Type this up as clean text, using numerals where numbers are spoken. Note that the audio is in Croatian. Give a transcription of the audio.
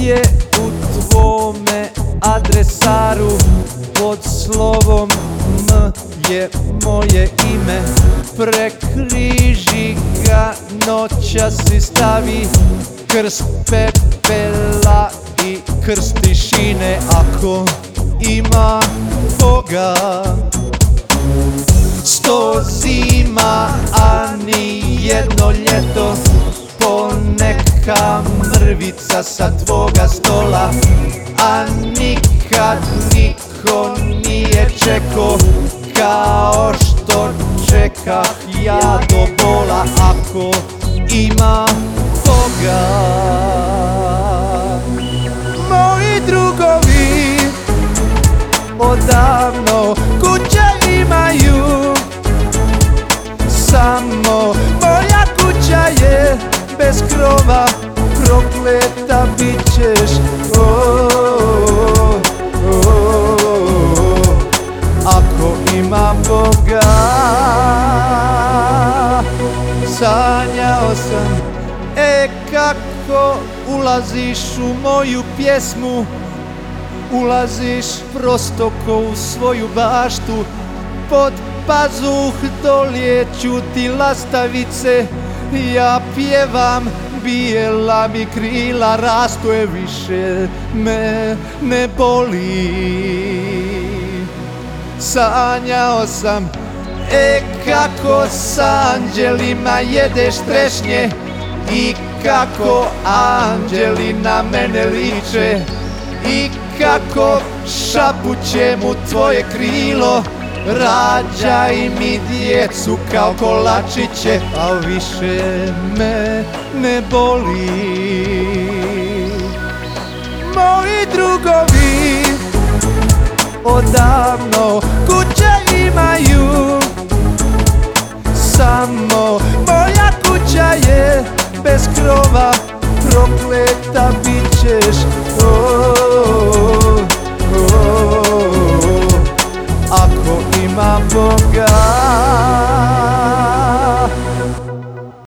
je u tvome adresaru, pod slovom M je moje ime. Prekriži ga, noćas si stavi krst pepela i krst tišine. Ako ima Boga, 100 zima, a ni jedno ljeto, poneka mrvica sa tvoga stola, a nikad niko nije čekao kao što čekah ja do bola. Ako ima Boga, moji drugovi odavno kuće imaju, samo moja kuća je bez krova, prokleta bit ćeš. Ako ima Boga, sanjao sam, kako ulaziš u moju pjesmu, ulaziš prosto ko u svoju baštu, pod pazuh doljeću ti lastavice, ja pjevam, bijela mi krila rastu, više me ne boli. Sanjao sam, kako s anđelima jedeš trešnje i kako anđeli na mene liče i kako šapućem u tvoje krilo. Rađaj mi djecu kao kolačiće, a više me ne boli. Moji drugovi odavno